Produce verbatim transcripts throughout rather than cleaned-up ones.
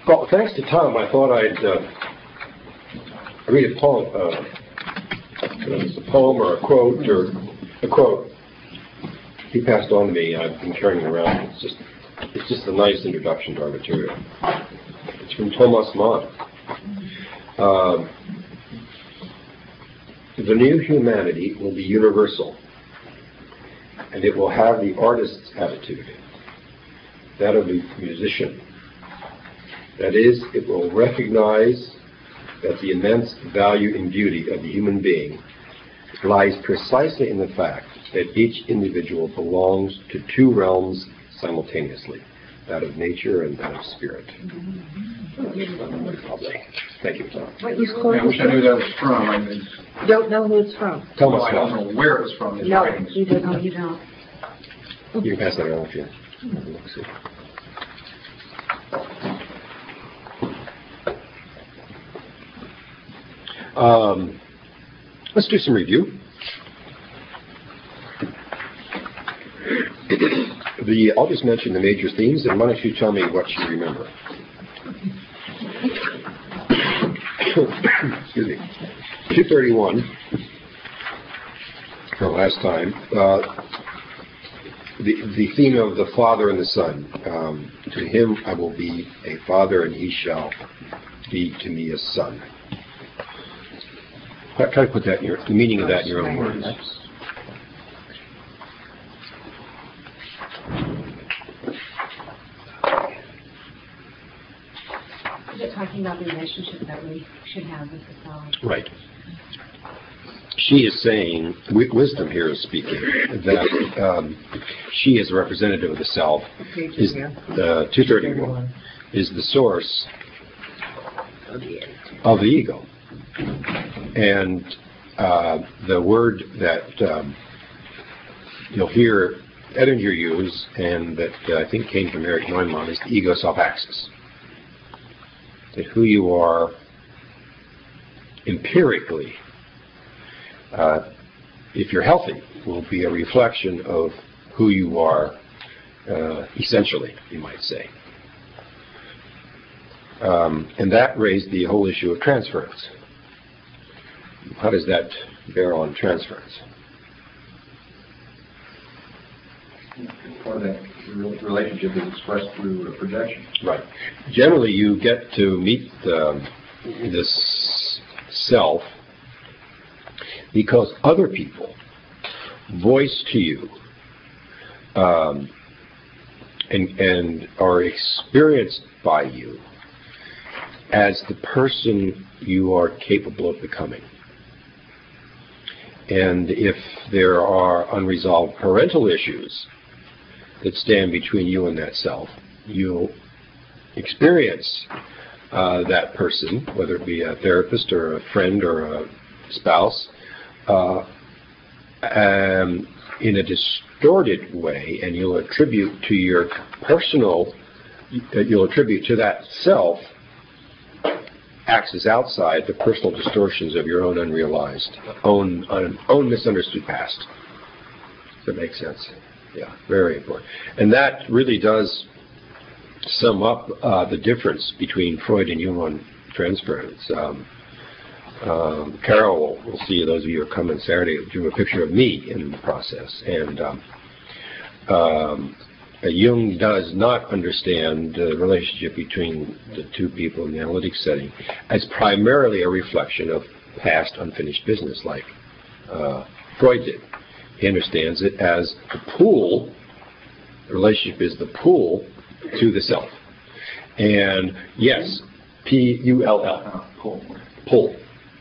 Well, thanks to Tom, I thought I'd uh, read a poem. Uh, it's a poem or a quote or a quote. He passed on to me. I've been carrying it around. It's just, it's just a nice introduction to our material. It's from Thomas Mann. Uh, the new humanity will be universal, and it will have the artist's attitude, that of the musician. That is, it will recognize that the immense value and beauty of the human being lies precisely in the fact that each individual belongs to two realms simultaneously, that of nature and that of spirit. Thank you, Tom. What you I wish I knew that was from. I mean, don't know who it's from. Tell well, us I don't know where it's from. His No, writings. you don't. No, you don't. You can pass that around if you look, see. Um, let's do some review. The, I'll just mention the major themes, and why don't you tell me what you remember? Excuse me. two thirty-one, from last time, uh, the, the theme of the Father and the Son. Um, to him I will be a father, and he shall be to me a son. Try to put that in your, the meaning of that in your own words. You're talking about the relationship that we should have with the self. Right. She is saying, wi- wisdom here is speaking, that um, she is a representative of the self, is uh, two thirty-one, is the source of the ego. And uh, the word that um, you'll hear Edinger use, and that uh, I think came from Erich Neumann, is the ego self-axis. That who you are empirically, uh, if you're healthy, will be a reflection of who you are uh, essentially, you might say. Um, and that raised the whole issue of transference. How does that bear on transference? Or that relationship is expressed through a projection. Right. Generally, you get to meet um, this self because other people voice to you um, and, and are experienced by you as the person you are capable of becoming. And if there are unresolved parental issues that stand between you and that self, you'll experience uh, that person, whether it be a therapist or a friend or a spouse, uh, um, in a distorted way, and you'll attribute to your personal, you'll attribute to that self acts as outside the personal distortions of your own unrealized, own un, own misunderstood past. Does that make sense? Yeah, very important. And that really does sum up uh, the difference between Freud and Jung on transference. Um, um, Carol will, will see, those of you who are coming Saturday, drew a picture of me in the process. And um, um, Jung does not understand the relationship between the two people in the analytic setting as primarily a reflection of past unfinished business, like uh, Freud did. He understands it as the pull, the relationship is the pull to the self. And yes, P U L L, pull. Pull.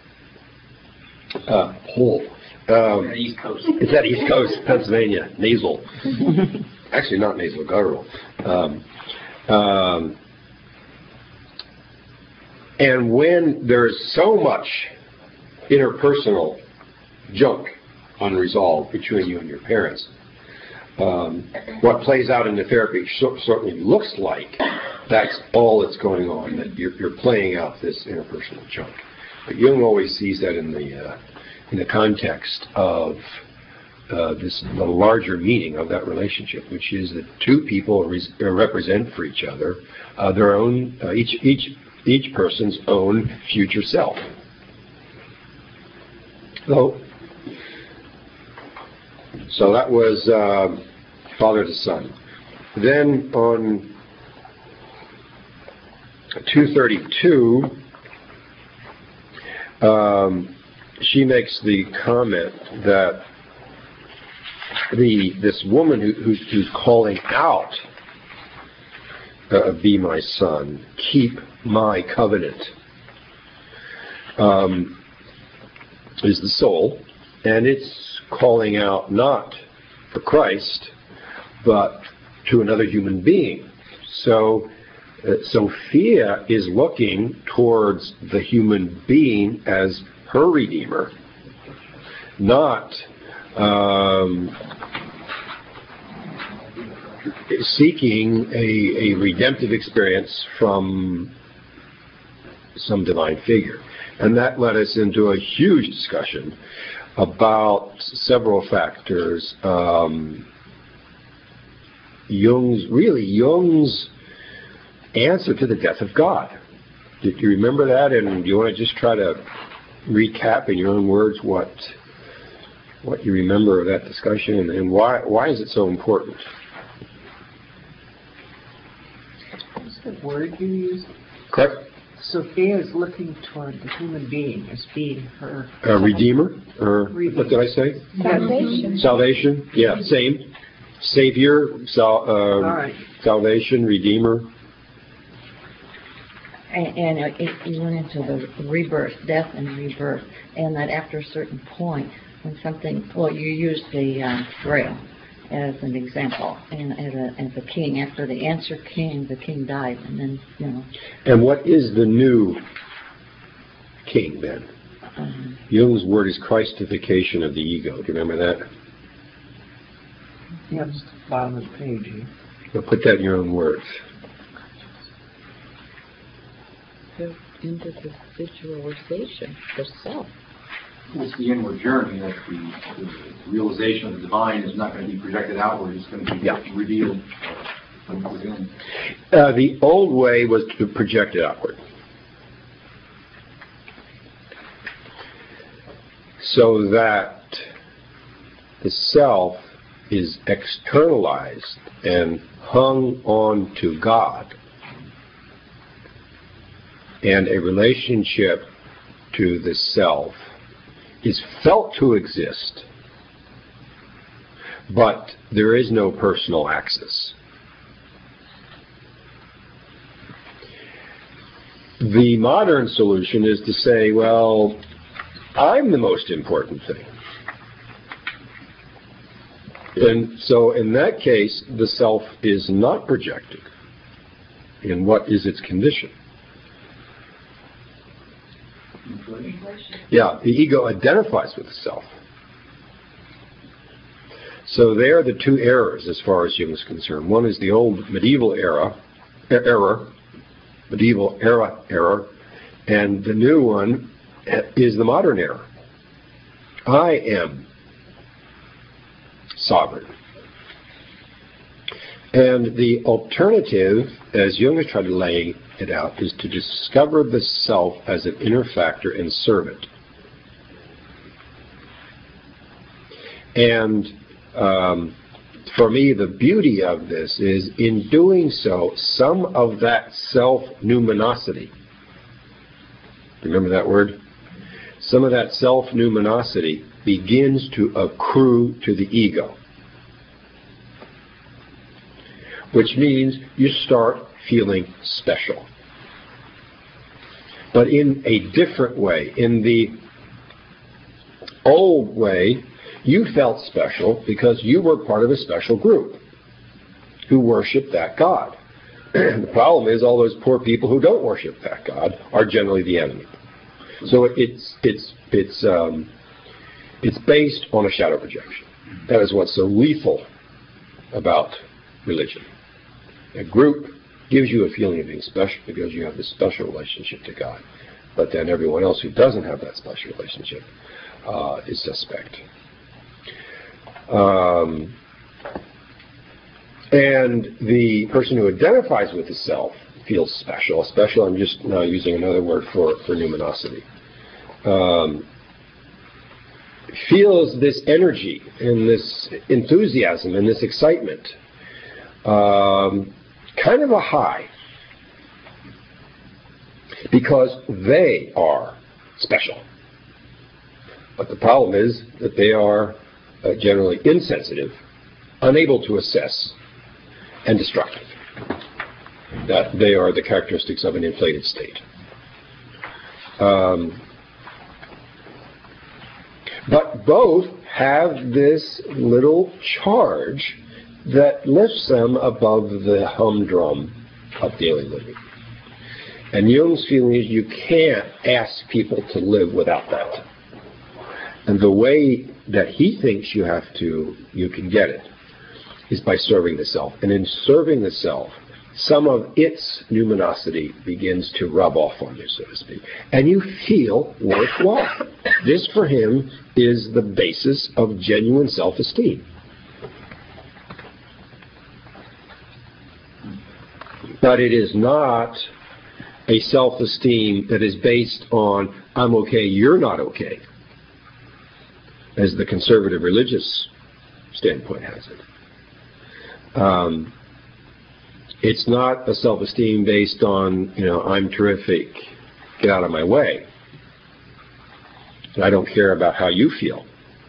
Uh, pull. Um, East Coast. It's that East Coast, Pennsylvania, nasal. Actually, not nasal, guttural. Um, um, and when there's so much interpersonal junk unresolved between you and your parents, um, what plays out in the therapy certainly looks like that's all that's going on, that you're, you're playing out this interpersonal junk. But Jung always sees that in the uh, in the context of uh, this the larger meaning of that relationship, which is that two people res- represent for each other uh, their own, uh, each each each person's own future self. So, so that was uh, father to son. Then on two thirty-two, um, she makes the comment that the this woman who, who's, who's calling out, uh, "Be my son, keep my covenant," um, is the soul, and it's calling out not for Christ, but to another human being. So uh, Sophia is looking towards the human being as her redeemer, not um, seeking a, a redemptive experience from some divine figure. And that led us into a huge discussion about several factors. Um, Jung's, really, Jung's answer to the death of God. Did you remember that? And do you want to just try to recap in your own words what what you remember of that discussion, and, and why why is it so important? What's the word you use? Correct? Sophia is looking toward the human being as being her Uh, redeemer, or Redeemer. what did I say? Salvation. Salvation. Yeah, same. Savior, sal, uh, All right. salvation, redeemer. And, and it, it, you went into the rebirth, death and rebirth, and that after a certain point, when something, well, you used the uh, Grail as an example, and as a, as a king, after the answer came, the king died, and then, you know. And what is the new king then? Um, Jung's word is Christification of the ego. Do you remember that? Yep, it's the bottom of the page here. Now put that in your own words. into the visualization, the self. It's the inward journey that the, the realization of the divine is not going to be projected outward. It's going to be Yeah. revealed from within. Uh, the old way was to project it outward. So that the self is externalized and hung on to God, and a relationship to the self is felt to exist, but there is no personal access. The modern solution is to say, well, I'm the most important thing. And so in that case, the self is not projected. And what is its condition? Yeah, the ego identifies with the self. So they are the two errors as far as Jung is concerned. One is the old medieval era, error, medieval era error, and the new one is the modern error. I am sovereign. And the alternative, as Jung has tried to lay it out, is to discover the self as an inner factor and serve it. And um, for me, the beauty of this is, in doing so, some of that self-numinosity, remember that word? Some of that self-numinosity begins to accrue to the ego, which means you start feeling special. But in a different way. In the old way, you felt special because you were part of a special group who worshiped that God. The problem is all those poor people who don't worship that God are generally the enemy. So it's it's it's um, it's based on a shadow projection. That is what's so lethal about religion. A group gives you a feeling of being special because you have this special relationship to God. But then everyone else who doesn't have that special relationship uh, is suspect. Um, and the person who identifies with the self feels special. Special, I'm just now using another word for, for numinosity. Um, feels this energy and this enthusiasm and this excitement. Um, kind of a high. Because they are special. But the problem is that they are uh, generally insensitive, unable to assess, and destructive. That they are the characteristics of an inflated state. Um, but both have this little charge that lifts them above the humdrum of daily living. And Jung's feeling is you can't ask people to live without that. And the way that he thinks you have to, you can get it, is by serving the self. And in serving the self, some of its numinosity begins to rub off on you, so to speak. And you feel worthwhile. This, for him, is the basis of genuine self-esteem. But it is not a self-esteem that is based on, I'm okay, you're not okay, as the conservative religious standpoint has it. Um, it's not a self-esteem based on, you know, I'm terrific, get out of my way. And I don't care about how you feel.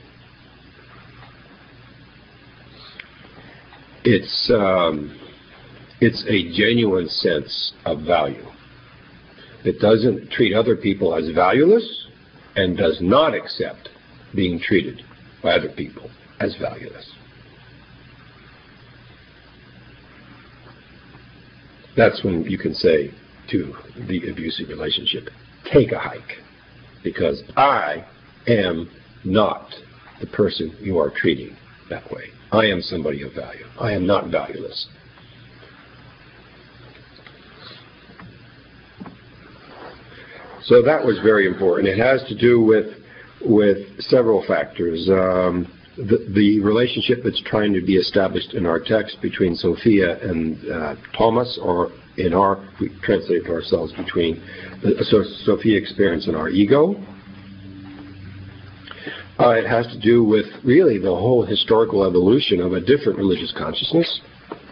It's, um, it's a genuine sense of value. It doesn't treat other people as valueless and does not accept being treated by other people as valueless. That's when you can say to the abusive relationship, take a hike, because I am not the person you are treating that way. I am somebody of value. I am not valueless. So that was very important. It has to do with with several factors. Um, the, the relationship that's trying to be established in our text between Sophia and uh, Thomas, or in our, we translate to ourselves, between the so Sophia experience and our ego. Uh, it has to do with really the whole historical evolution of a different religious consciousness.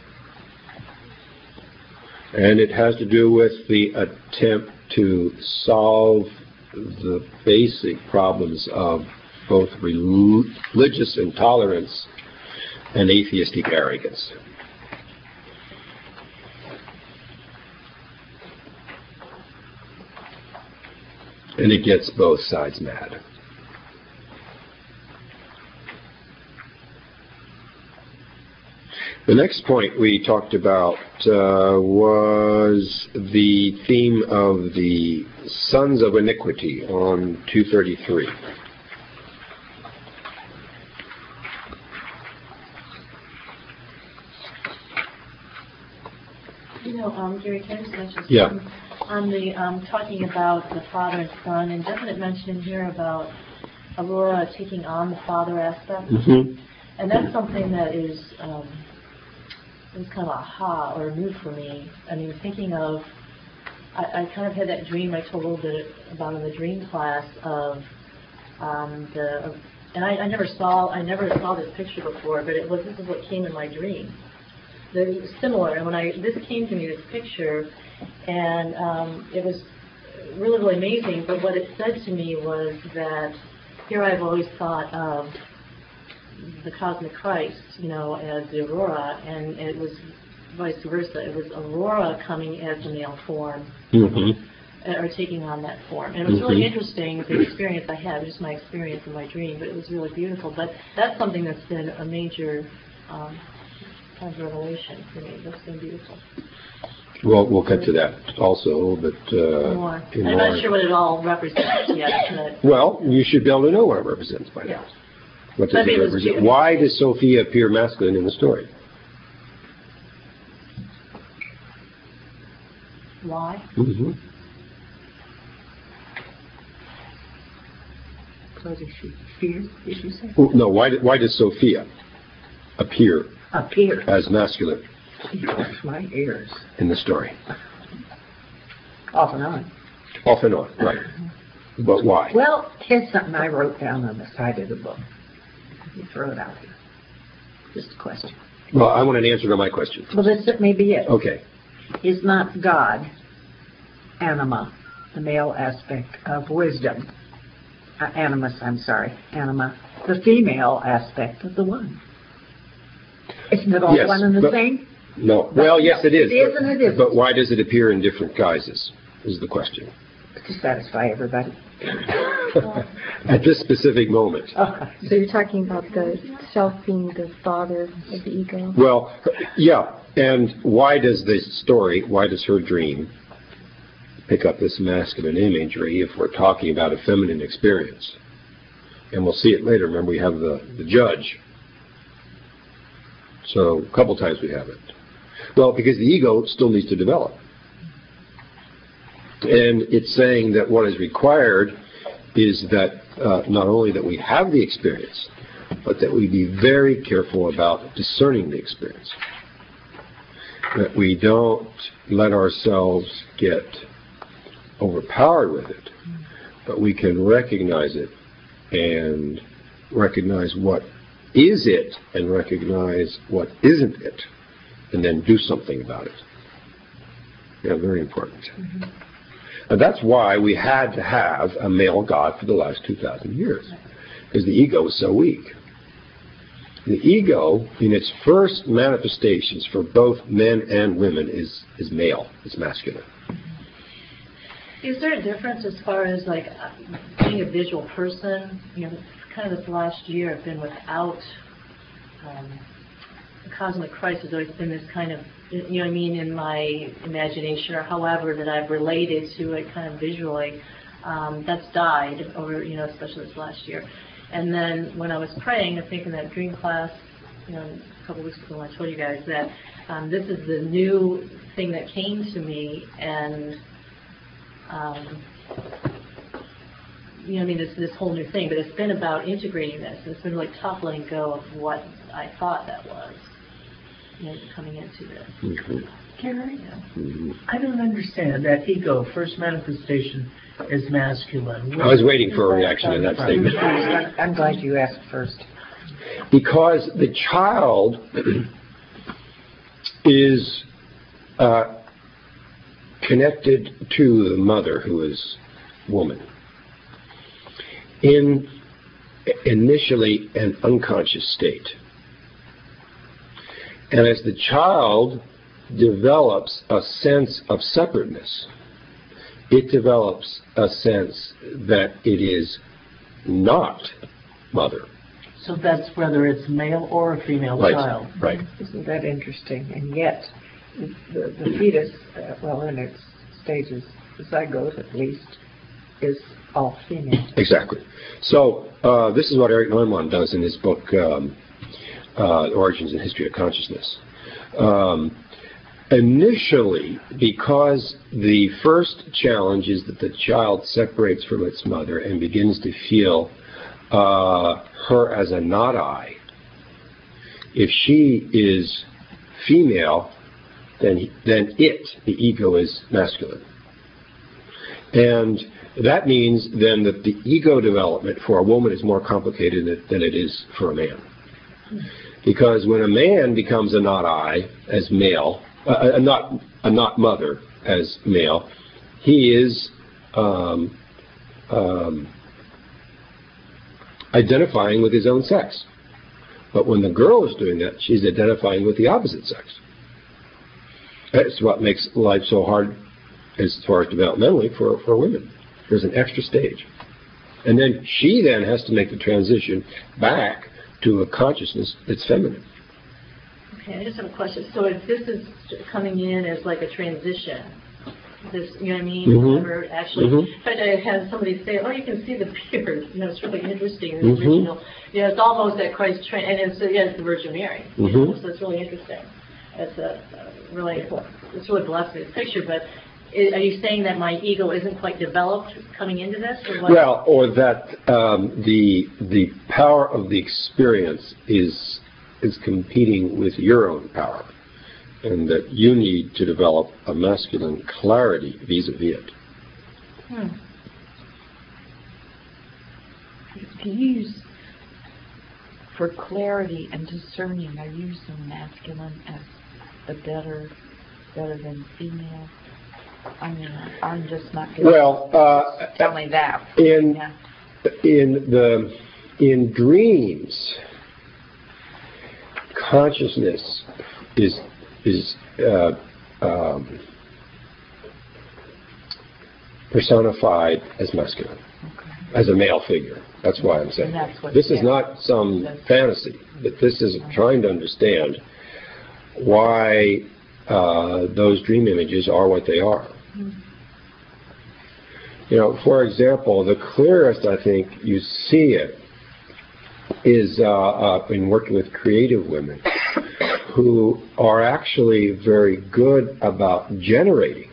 And it has to do with the attempt to solve the basic problems of both religious intolerance and atheistic arrogance. And it gets both sides mad. The next point we talked about uh, was the theme of the sons of iniquity on two thirty-three. You know, um, Gary, can I just mention Yeah. something on the um, talking about the father and son, and doesn't it mention here about Aurora taking on the father aspect? Mm-hmm. And that's something that is um, it was kind of a aha or new for me. I mean, thinking of, I, I kind of had that dream I told a little bit about in the dream class of um, the, of, and I, I never saw, I never saw this picture before, but it was, this is what came in my dream. They're similar, and when I, this came to me, this picture, and um, it was really, really amazing, but what it said to me was that here I've always thought of the cosmic Christ, you know, as the Aurora, and it was vice versa. It was Aurora coming as the male form, Mm-hmm. or taking on that form. And it was Mm-hmm. really interesting, the experience I had, just my experience in my dream, but it was really beautiful. But that's something that's been a major um, kind of revelation for me. That's been beautiful. Well, we'll get to that also a little bit uh, More. in I'm more. not sure what it all represents yet, but Well, you should be able to know what it represents by now. yeah. What I does mean, it it was represent? beautiful. Why does Sophia appear masculine in the story? Why? Mm-hmm. What did she fear? Did you say? No, why, did- why does Sophia appear Appear. as masculine My ears. in the story? Off and on. Off and on, right. But why? Well, here's something I wrote down on the side of the book. You throw it out here. Just a question. Well, I want an answer to my question. Well, this may be it. Okay. Is not God anima, the male aspect of wisdom? Uh, animus, I'm sorry, anima, the female aspect of the one. Isn't it all Yes, one and the but- same? No. Well, yes, it is. It is but- and it isn't. But why does it appear in different guises, is the question. To satisfy everybody. At this specific moment. Oh, So you're talking about the self being the father of the ego? Well, yeah, and why does the story, why does her dream pick up this masculine imagery if we're talking about a feminine experience? And we'll see it later. Remember, we have the, the judge. So a couple times we have it. Well, because the ego still needs to develop. And it's saying that what is required is that uh, not only that we have the experience, but that we be very careful about discerning the experience. That we don't let ourselves get overpowered with it, but we can recognize it and recognize what is it and recognize what isn't it, and then do something about it. Yeah, very important. Mm-hmm. And that's why we had to have a male God for the last two thousand years, because the ego was so weak. The ego, in its first manifestations for both men and women, is, is male, is masculine. Is there a difference as far as like uh, being a visual person? You know, kind of this last year I've been without um, the cosmic Christ has always been this kind of, you know what I mean, in my imagination or however that I've related to it kind of visually. Um, that's died over, you know, especially this last year. And then when I was praying, I think in that dream class, you know, a couple weeks ago when I told you guys that um, this is the new thing that came to me, and um, you know, I mean, this this whole new thing. But it's been about integrating this. It's been like tough letting go of what I thought that was, you know, coming into this. Mm-hmm. Carrie, Yeah. Mm-hmm. I don't understand that ego, first manifestation is masculine. I was waiting for a reaction to that statement. I'm I'm glad you asked first. Because the child is uh, connected to the mother, who is woman, in initially an unconscious state. And as the child develops a sense of separateness, it develops a sense that it is not mother. So that's whether it's male or a female Right, child. right. Isn't that interesting? And yet, the, the fetus, uh, well, in its stages, the zygote at least, is all female. Exactly. So uh, this is what Eric Neumann does in his book, um, uh, Origins and History of Consciousness. Um, initially, because the first challenge is that the child separates from its mother and begins to feel uh, her as a not I. If she is female, then then it, the ego, is masculine. And that means then that the ego development for a woman is more complicated than it is for a man. Because when a man becomes a not I as male, uh, a not a not mother as male, he is um, um, identifying with his own sex. But when the girl is doing that, she's identifying with the opposite sex. That's what makes life so hard as far as developmentally for, for women. There's an extra stage. And then she then has to make the transition back to a consciousness that's feminine. Okay, I just have a question. So if this is coming in as like a transition, this, you know what I mean? Mm-hmm. Never actually. Mm-hmm. In fact, I had somebody say, "Oh, you can see the beard." You know, it's really interesting. The Mm-hmm. original, you know, it's almost that Christ, tra- and it's yeah, it's the Virgin Mary. You Mm-hmm. know, so it's really interesting. It's a, a really, it's really blessed me, this picture. But I- Are you saying that my ego isn't quite developed coming into this? Or what? Well, or that um, the the power of the experience is is competing with your own power, and that you need to develop a masculine clarity vis-a-vis it. Hmm. Do you use, for clarity and discerning, are you using masculine as the better, better than female? I mean, I'm just not going Well, uh, to tell me that. in Yeah. in the in dreams, consciousness is is uh, um, personified as masculine, Okay. as a male figure. That's why I'm saying And that's what- this is yeah. not some That's- fantasy, but this is trying to understand why uh, those dream images are what they are. You know, for example, the clearest I think you see it is uh, uh, in working with creative women who are actually very good about generating,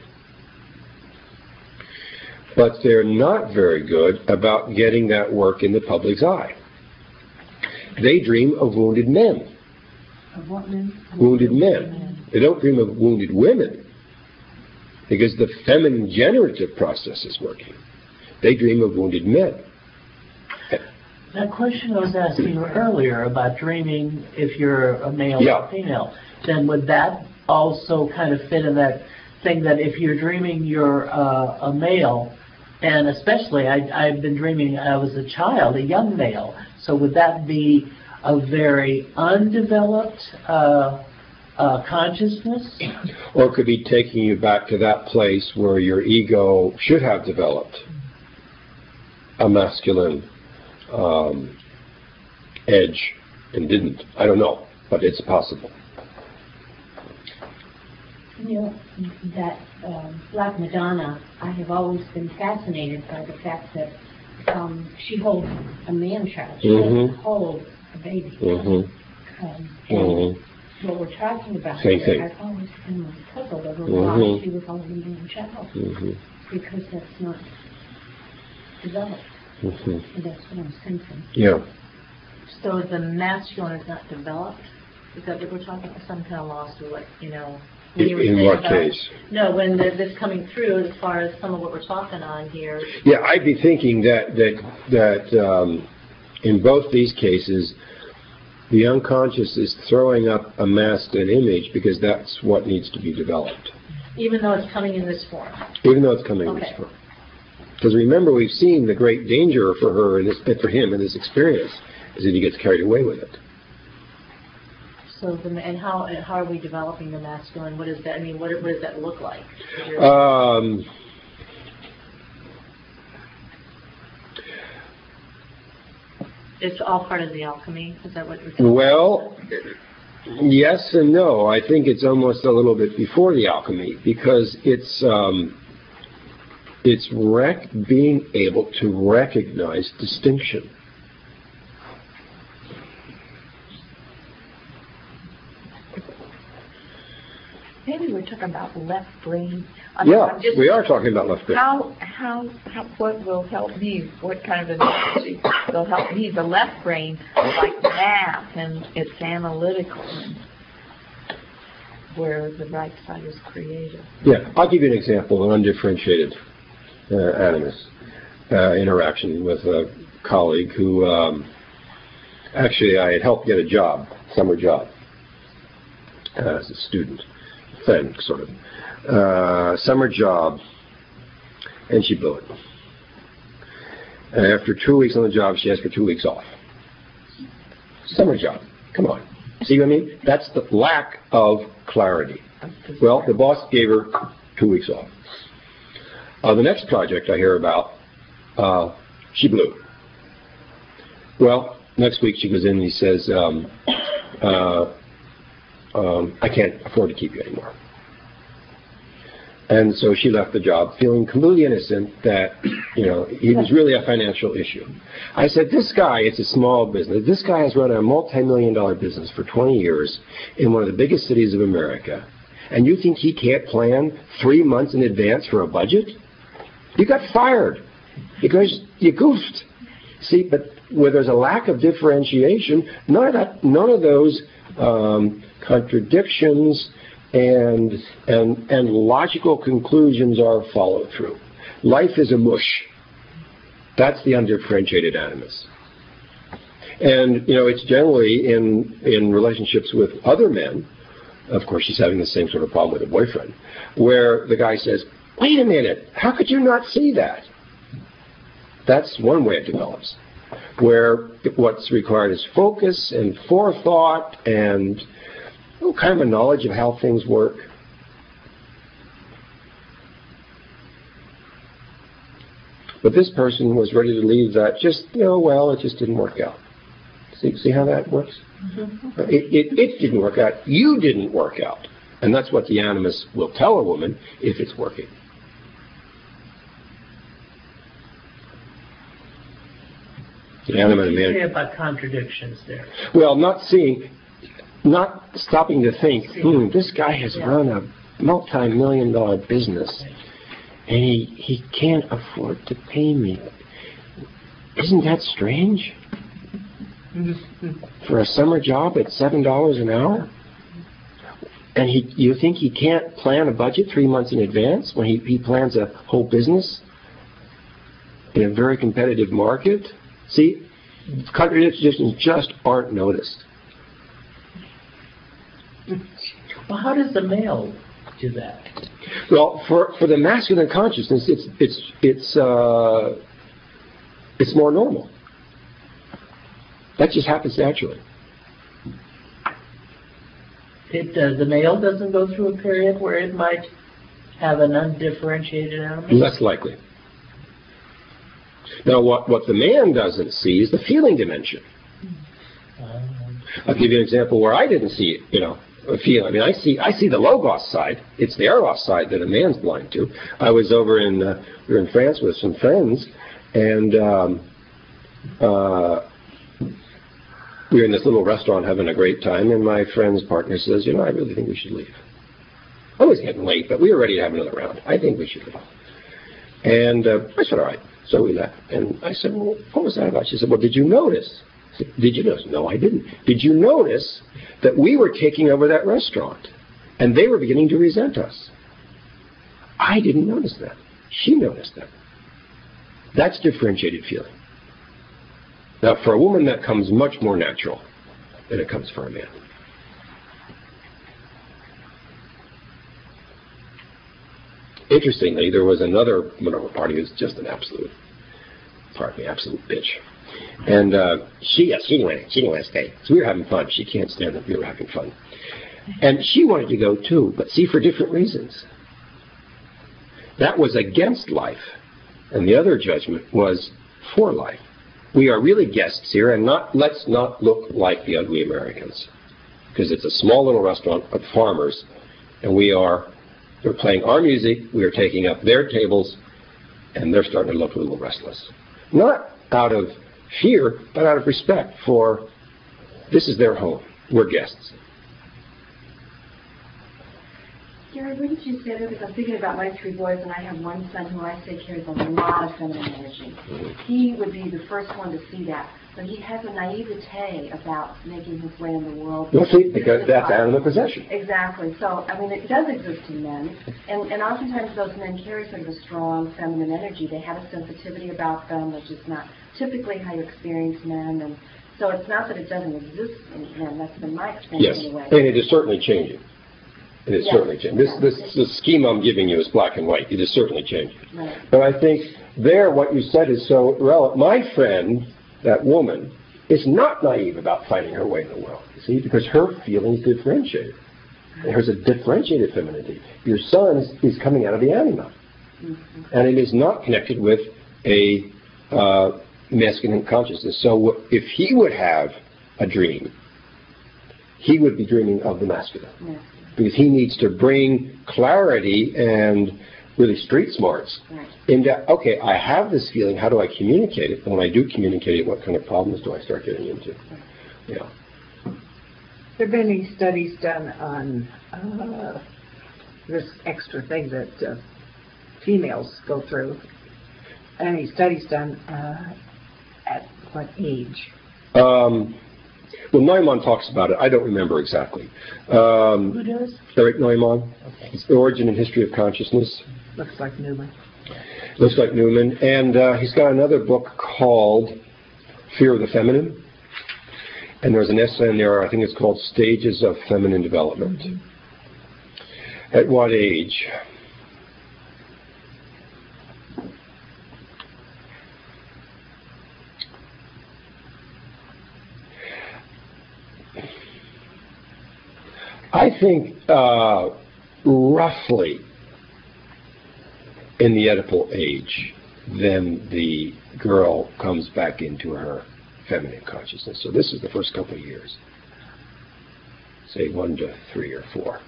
but they're not very good about getting that work in the public's eye. They dream of wounded men. Of what men? Wounded men. They don't dream of wounded women because the feminine generative process is working. They dream of wounded men. That question I was asking you earlier about dreaming if you're a male Yeah. or female, then would that also kind of fit in that thing that if you're dreaming you're uh, a male, and especially I, I've been dreaming I was a child, a young male, so would that be a very undeveloped uh, uh, consciousness? Or it could be taking you back to that place where your ego should have developed a masculine um, edge and didn't. I don't know, but it's possible. You know, that um, Black Madonna, I have always been fascinated by the fact that um, she holds a man-child. She Mhm. doesn't hold a baby. Mm-hmm. Um, and Mm-hmm. what we're talking about Same here, thing. I've always been puzzled over Mhm. why she was holding a man-child, Mm-hmm. because that's not developed. Mm-hmm. And that's what I'm sensing. Yeah. So the masculine is not developed? Is that what we're talking about? Some kind of lost or what, you know? when you were In saying what about- case? No, when the- this coming through, as far as some of what we're talking on here. Yeah, I'd be thinking that that that um, in both these cases, the unconscious is throwing up a masculine image because that's what needs to be developed, Even though it's coming in this form. even though it's coming in this Okay. form. Because remember, we've seen the great danger for her and for him in this experience is that he gets carried away with it. So, the, and how and how are we developing the masculine? What is that? I mean, what, what does that look like? Um, It's all part of the alchemy. Is that what we're saying? well, yes and no. I think it's almost a little bit before the alchemy because it's um, it's rec- being able to recognize distinction. Maybe we're talking about left brain. I mean, Yeah, I'm just- we are talking about left brain. How, how, how, what will help me? What kind of analogy will help me? The left brain, like math, and it's analytical, and where the right side is creative. Yeah, I'll give you an example of an undifferentiated uh, animus uh, interaction with a colleague who um, actually I had helped get a job, summer job, uh, as a student, then sort of uh, summer job, and she blew it. And after two weeks on the job, she asked for two weeks off. Summer job, come on. See what I mean? That's the lack of clarity. Well, the boss gave her two weeks off. Uh, the next project I hear about, uh, she blew. Well, next week she goes in and he says, um, uh, um, I can't afford to keep you anymore. And so she left the job feeling completely innocent that, you know, he was really a financial issue. I said, this guy, it's a small business. This guy has run a multi-million dollar business for twenty years in one of the biggest cities of America. and you think he can't plan three months in advance for a budget? You got fired because you goofed. See, but where there's a lack of differentiation, none of that, none of those um, contradictions and and and logical conclusions are followed through. Life is a mush. That's the undifferentiated animus. And, you know, it's generally in, in relationships with other men, of course she's having the same sort of problem with a boyfriend, where the guy says, wait a minute, how could you not see that? That's one way it develops, where what's required is focus and forethought and oh, kind of a knowledge of how things work. But this person was ready to leave that just, you know, well, it just didn't work out. See, see how that works? Mm-hmm. It, it, it didn't work out. You didn't work out. And that's what the animus will tell a woman if it's working. The What do you say about contradictions there? Well, not seeing, not stopping to think, hmm, this guy has yeah. run a multi-million dollar business, and he, he can't afford to pay me. Isn't that strange? For a summer job at seven dollars an hour? And he, you think he can't plan a budget three months in advance when he, he plans a whole business in a very competitive market? See, contradictions just aren't noticed. Well, how does the male do that? Well, for, for the masculine consciousness, it's it's it's uh, it's more normal. That just happens naturally. It, uh, the male doesn't go through a period where it might have an undifferentiated animus? Less likely. Now, what, what the man doesn't see is the feeling dimension. Um, I'll give you an example where I didn't see it, you know, a feeling. I mean, I see I see the logos side. It's the eros side that a man's blind to. I was over in, uh, we were in France with some friends, and um, uh, we were in this little restaurant having a great time, and my friend's partner says, you know, I really think we should leave. I was getting late, but we were ready to have another round. I think we should leave. And uh, I said, all right. So we left. And I said, well, what was that about? She said, well, did you notice? I said, did you notice? No, I didn't. Did you notice that we were taking over that restaurant, and they were beginning to resent us? I didn't notice that. She noticed that. That's differentiated feeling. Now, for a woman, that comes much more natural than it comes for a man. Interestingly, there was another Minerva party who's just an absolute, pardon me, absolute bitch. And uh, she, yes, she didn't want to, she didn't want to stay. So we were having fun. She can't stand that we were having fun. And she wanted to go too, but see, for different reasons. That was against life. And the other judgment was for life. We are really guests here, and not let's not look like the ugly Americans. Because it's a small little restaurant of farmers, and we are, they're playing our music, we are taking up their tables, and they're starting to look a little restless. Not out of fear, but out of respect for this is their home. We're guests. Gary, what did you say there? Because I'm thinking about my three boys, and I have one son who I say carries a lot of feminine energy. He would be the first one to see that. But he has a naivete about making his way in the world. You'll see, because that's animal possession. Exactly. So, I mean, it does exist in men. And, and oftentimes those men carry sort of a strong feminine energy. They have a sensitivity about them, which is not typically how you experience men. And so it's not that it doesn't exist in men. That's been my experience yes. anyway. And it is certainly changing. It is yes. certainly changing. This, Yes. this, this scheme I'm giving you is black and white. It is certainly changing. Right. But I think there what you said is so relevant. My friend, that woman, is not naive about finding her way in the world, you see, because her feelings differentiated. There's a differentiated femininity. Your son is, is coming out of the anima. Mm-hmm. And it is not connected with a uh, masculine consciousness. So if he would have a dream, he would be dreaming of the masculine. Yes. Because he needs to bring clarity and really street smarts right. into, okay, I have this feeling, how do I communicate it? And when I do communicate it, what kind of problems do I start getting into? Yeah. There have been any studies done on uh, this extra thing that uh, females go through. Any studies done uh, at what age? Um, well, Neumann talks about it. I don't remember exactly. Um, Who does? Eric Neumann. Okay. It's The Origin and History of Consciousness. Looks like Newman. Looks like Newman. And uh, he's got another book called Fear of the Feminine. And there's an essay in there, I think it's called Stages of Feminine Development. Mm-hmm. At what age? I think uh, roughly in the Oedipal age, then the girl comes back into her feminine consciousness. So this is the first couple of years. Say one to three or four.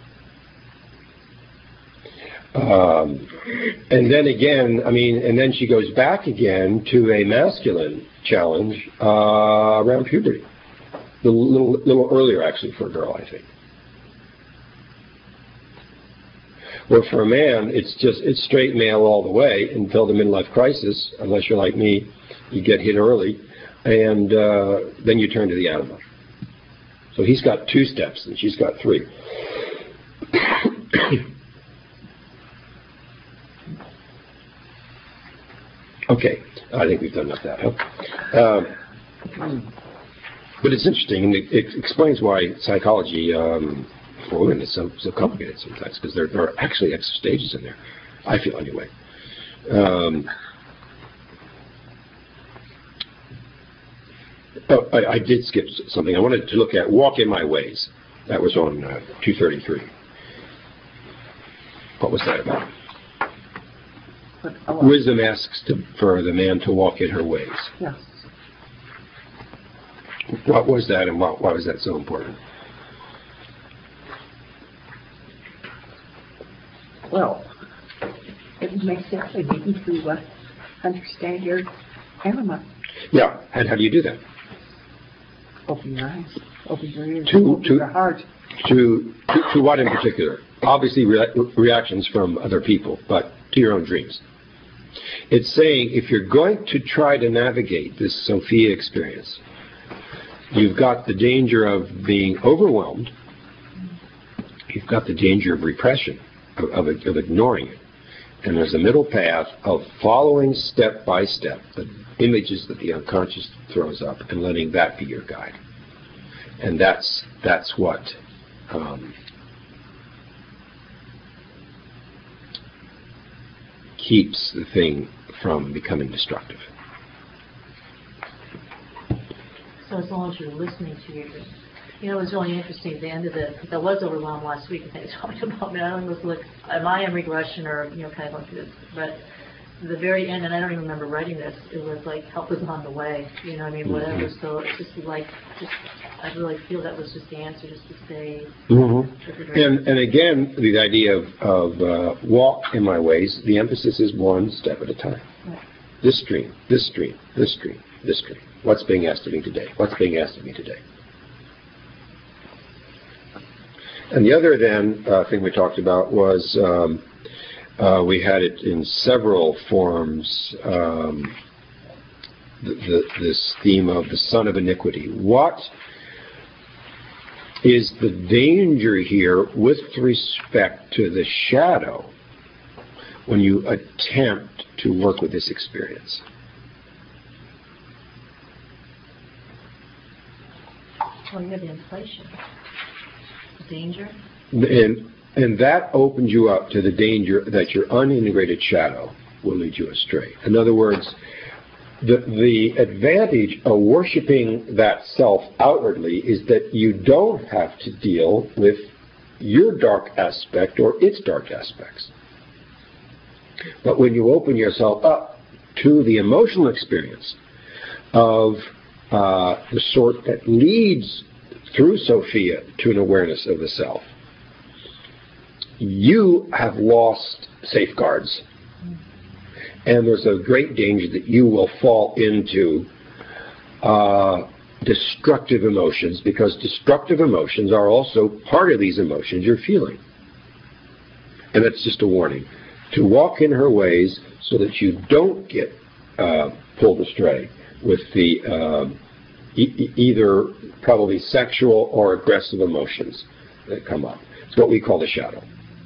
Um, and then again, I mean, and then she goes back again to a masculine challenge uh, around puberty. A little, little earlier, actually, for a girl, I think. Where for a man, it's just, it's straight male all the way until the midlife crisis, unless you're like me, you get hit early, and uh, then you turn to the anima. So he's got two steps, and she's got three. Okay, I think we've done enough of that, huh? Um, but it's interesting, and it, it explains why psychology um, for women is so, so complicated sometimes, because there, there are actually extra stages in there, I feel anyway. Um, oh, I, I did skip something. I wanted to look at Walk in My Ways. That was on uh, two thirty-three. What was that about? But, oh, Wisdom asks to, for the man to walk in her ways. Yes. What was that, and why, why was that so important? Well, it makes it easy to uh, understand your anima. Yeah, and how do you do that? Open your eyes, open your ears, To- open to- your heart. To, to, to what in particular? Obviously re- reactions from other people, but to your own dreams. It's saying if you're going to try to navigate this Sophia experience, you've got the danger of being overwhelmed, you've got the danger of repression, of, of, of ignoring it, and there's a middle path of following step by step the images that the unconscious throws up and letting that be your guide. And that's that's what um, keeps the thing from becoming destructive. So as long as you're listening to your dreams. You know, it was really interesting at the end of the, because I was overwhelmed last week, I think I talked about, I don't know, was like, am I in regression or, you know, kind of going through this, but the very end, and I don't even remember writing this, it was like, help is on the way, you know what I mean, whatever, Mm-hmm. so it's just like, just, I really feel that was just the answer, just to say, Mm-hmm. And, and again, the idea of, of uh, walk in my ways, the emphasis is one step at a time. Right. This dream, this dream, this dream, this dream. What's being asked of me today? What's being asked of me today? And the other then uh, thing we talked about was um, uh, we had it in several forms, um, the, the, this theme of the son of iniquity. What is the danger here with respect to the shadow when you attempt to work with this experience? well, you have the inflation, the danger. And, and that opens you up to the danger that your unintegrated shadow will lead you astray. In other words, the, the advantage of worshiping that self outwardly is that you don't have to deal with your dark aspect or its dark aspects. But when you open yourself up to the emotional experience of uh, the sort that leads through Sophia to an awareness of the self, you have lost safeguards. And there's a great danger that you will fall into uh, destructive emotions, because destructive emotions are also part of these emotions you're feeling. and that's just a warning, to walk in her ways so that you don't get uh, pulled astray with the uh, e- either probably sexual or aggressive emotions that come up. It's what we call the shadow.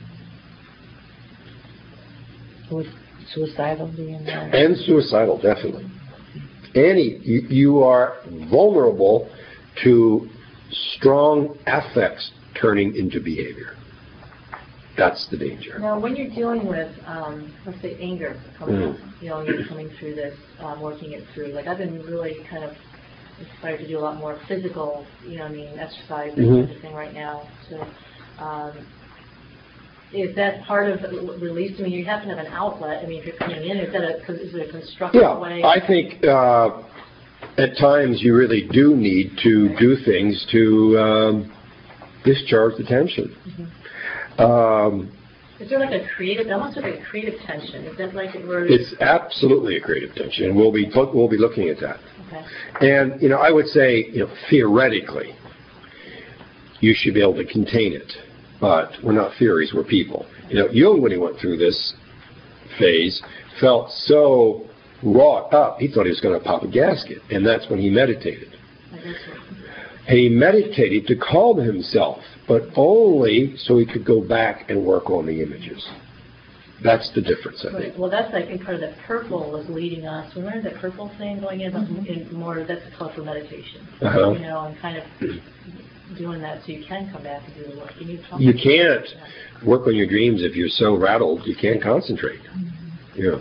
With suicidal being there? And suicidal, definitely. Any, you, you are vulnerable to strong affects turning into behavior. That's the danger. Now, when you're dealing with, um, let's say, anger coming Mm. up, you know, you're coming through this, um, working it through. Like, I've been really kind of inspired to do a lot more physical, you know, I mean, exercise and Mhm. kind of thing right now. So, um, is that part of release? I mean, you have to have an outlet. I mean, if you're coming in, is that a, is it a constructive Yeah, way? I think uh, at times you really do need to do things to um, discharge the tension. Mm-hmm. Um, Is there like a creative, almost like a creative tension? Is that like it where it's absolutely a creative tension, and we'll be we'll be looking at that. Okay. And you know, I would say, you know, theoretically, you should be able to contain it, but we're not theories; we're people. You know, Jung, when he went through this phase, felt so wrought up, he thought he was going to pop a gasket, and that's when he meditated. I guess so. And he meditated to calm himself, but only so he could go back and work on the images. That's the difference, I Right. think. Well, that's, I think, part of that purple was leading us. Remember that purple thing going in, Mhm. in more, that's a color for meditation. Uh-huh. You know, and kind of doing that so you can come back and do the work. You, need something. You can't work on your dreams if you're so rattled, you can't concentrate. Yeah.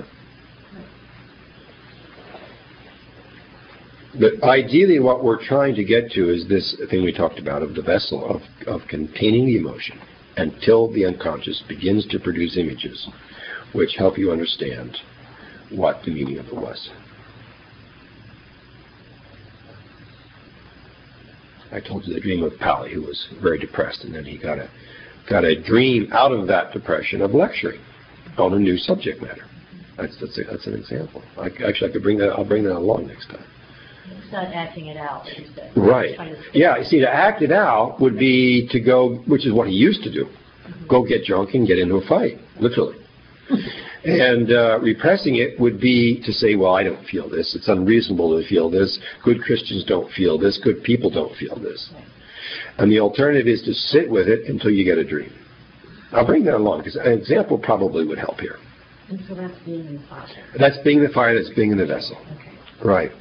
But ideally what we're trying to get to is this thing we talked about of the vessel, of, of containing the emotion until the unconscious begins to produce images which help you understand what the meaning of it was. I told you the dream of Pali, who was very depressed, and then he got a got a dream out of that depression of lecturing on a new subject matter. That's that's, a, that's an example. I, actually, I could bring that. I'll bring that along next time. It's not acting it out, as you said. Right. Trying to- Yeah. You see, to act it out would be to go, which is what he used to do, Mm-hmm. go get drunk and get into a fight, literally. And uh, repressing it would be to say, well, I don't feel this. It's unreasonable to feel this. Good Christians don't feel this. Good people don't feel this. Right. And the alternative is to sit with it until you get a dream. I'll bring that along because an example probably would help here. And so that's being in the fire. That's being the fire, that's being in the vessel. Okay. Right.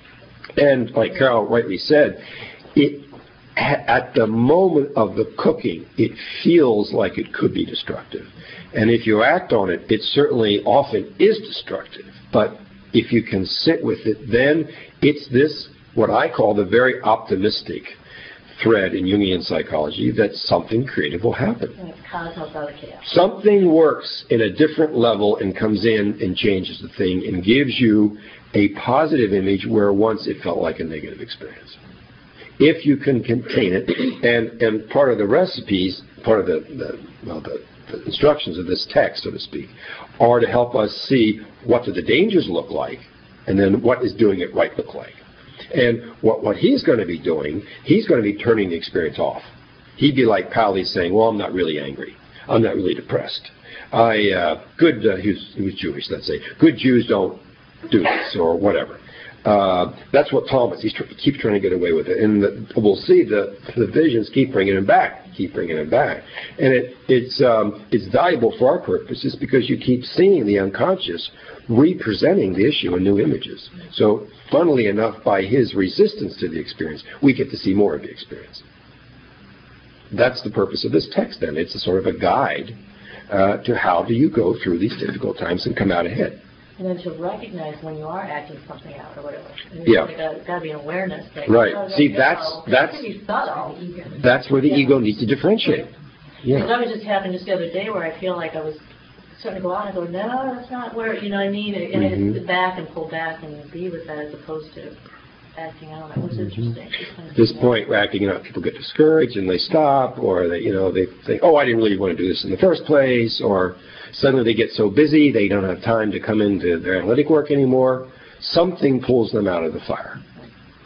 And like Carol rightly said, it at the moment of the cooking, it feels like it could be destructive. And if you act on it, it certainly often is destructive. But if you can sit with it, then it's this, what I call the very optimistic thread in Jungian psychology, that something creative will happen. And it's cosmos out of chaos. Something works in a different level and comes in and changes the thing and gives you a positive image where once it felt like a negative experience. If you can contain it, and, and part of the recipes, part of the, the well, the, the instructions of this text, so to speak, are to help us see what do the dangers look like, and then what is doing it right look like. And what, what he's going to be doing, he's going to be turning the experience off. He'd be like Pali saying, well, I'm not really angry. I'm not really depressed. I, uh, good, uh, he, was, he was Jewish, let's say. Good Jews don't do this, or whatever. Uh, that's what Thomas, he's tr- he keeps trying to get away with it. And the, we'll see the, the visions keep bringing him back, keep bringing him back. And it, it's, um, it's valuable for our purposes because you keep seeing the unconscious representing the issue in new images. So, funnily enough, by his resistance to the experience, we get to see more of the experience. That's the purpose of this text, then. It's a sort of a guide uh, to how do you go through these difficult times and come out ahead. And then to recognize when you are acting something out or whatever. And Yeah. There's got to be an awareness thing. Right. Oh, See, you that's- know, that's- It can be subtle. That's where the Yeah. ego needs to differentiate. Because Yeah. I was just happened just the other day where I feel like I was starting to go out and I go, no, that's not where, you know what I mean? And Mhm. I sit back and pull back and be with that as opposed to acting out. That was interesting. Just kind of At this see that. point, we're acting out, people get discouraged and they stop, or they, you know, they think, oh, I didn't really want to do this in the first place, or suddenly they get so busy they don't have time to come into their analytic work anymore. Something pulls them out of the fire.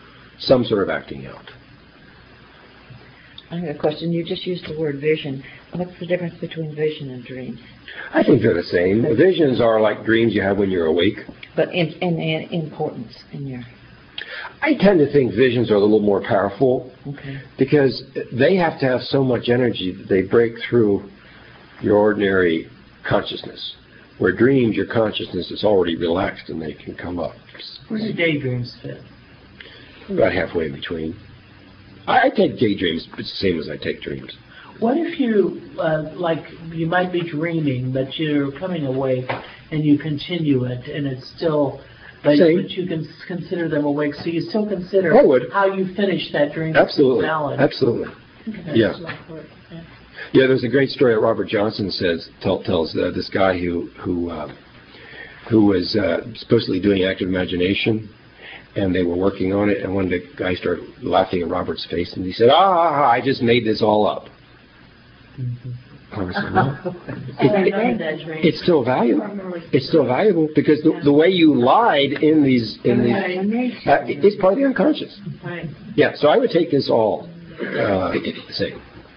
Some sort of acting out. I have a question. You just used the word vision. What's the difference between vision and dreams? I think they're the same. Visions are like dreams you have when you're awake. But in, in, in importance in your... I tend to think visions are a little more powerful Okay. because they have to have so much energy that they break through your ordinary consciousness. Where dreams, your consciousness is already relaxed and they can come up. Where do daydreams fit? About halfway in between. I, I take daydreams it's the same as I take dreams. What if you, uh, like, you might be dreaming, but you're coming awake and you continue it, and it's still, but, Same. but you can consider them awake, so you still consider I would. how you finish that dream. Absolutely. Valid. Absolutely. That's Yeah. like work, yeah. Yeah, there's a great story that Robert Johnson says tell, tells uh, this guy who who uh, who was uh, supposedly doing active imagination, and they were working on it, and one of the guys started laughing at Robert's face, and he said, "Ah, I just made this all up." Mm-hmm. I said, "No, I remember that dream. it's still valuable. It's still valuable because the, the way you lied in these in these uh, it's part of the unconscious. Right. Yeah, so I would take this all uh, same.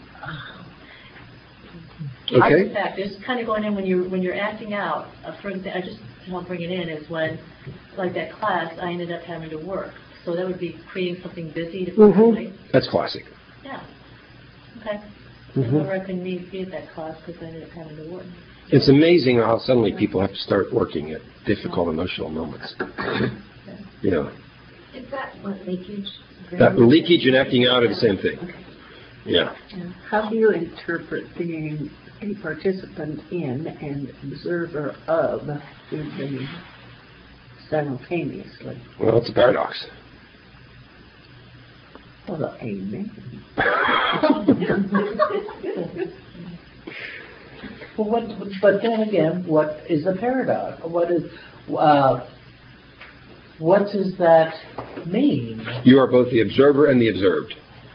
Okay. In fact, it's kind of going in when you're when you're acting out. Uh, for example, I just want to bring it in is when, like that class, I ended up having to work. So that would be creating something busy to Mm-hmm. That's classic. Yeah. Okay. Mhm. Or I couldn't be be at that class because I ended up having to work. It's amazing how suddenly people have to start working at difficult emotional moments. You know, Is that what leakage? that leakage and acting out are the same thing. Yeah. How do you interpret being a participant in and observer of two things simultaneously? Well, it's a paradox. Well, amen. Well, what, but then again, what is a paradox? What is, uh, what does that mean? You are both the observer and the observed.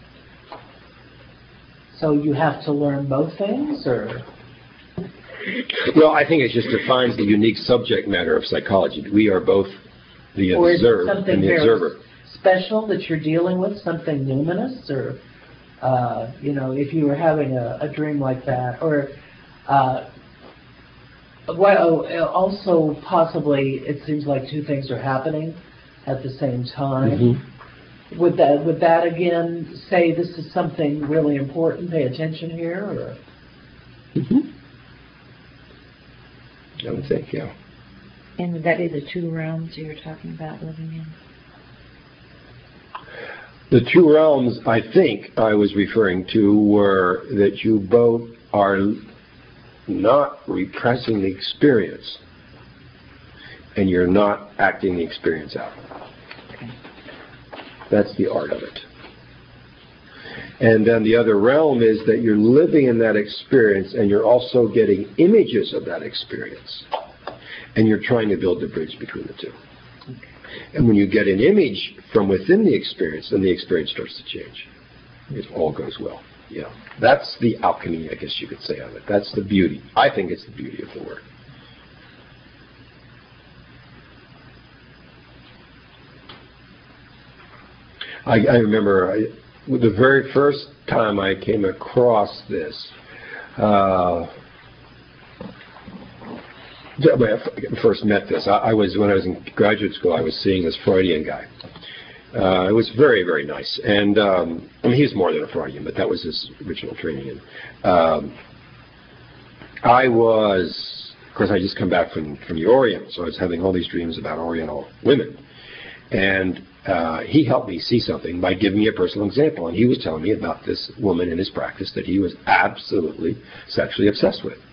So you have to learn both things, or? Well, I think it just defines the unique subject matter of psychology. We are both the Or is it observed something and the very observer. special that you're dealing with, something luminous, or, uh, you know, if you were having a, a dream like that, or, uh, well, also possibly it seems like two things are happening at the same time. Mm-hmm. Would that, would that again say this is something really important, pay attention here, or? Mm-hmm. I would think, yeah. And would that be the two realms you were talking about living in? The two realms I think I was referring to were that you both are not repressing the experience and you're not acting the experience out. That's the art of it. And then the other realm is that you're living in that experience and you're also getting images of that experience. And you're trying to build the bridge between the two. And when you get an image from within the experience, then the experience starts to change. It all goes well. Yeah. That's the alchemy, I guess you could say, of it. That's the beauty. I think it's the beauty of the work. I, I remember I, the very first time I came across this, uh, when I first met this, I, I was when I was in graduate school. I was seeing this Freudian guy. Uh, it was very, very nice, and um, I mean, he's more than a Freudian, but that was his original training. And um, I was, of course, I just come back from from the Orient, so I was having all these dreams about Oriental women, and uh, he helped me see something by giving me a personal example, and he was telling me about this woman in his practice that he was absolutely sexually obsessed with.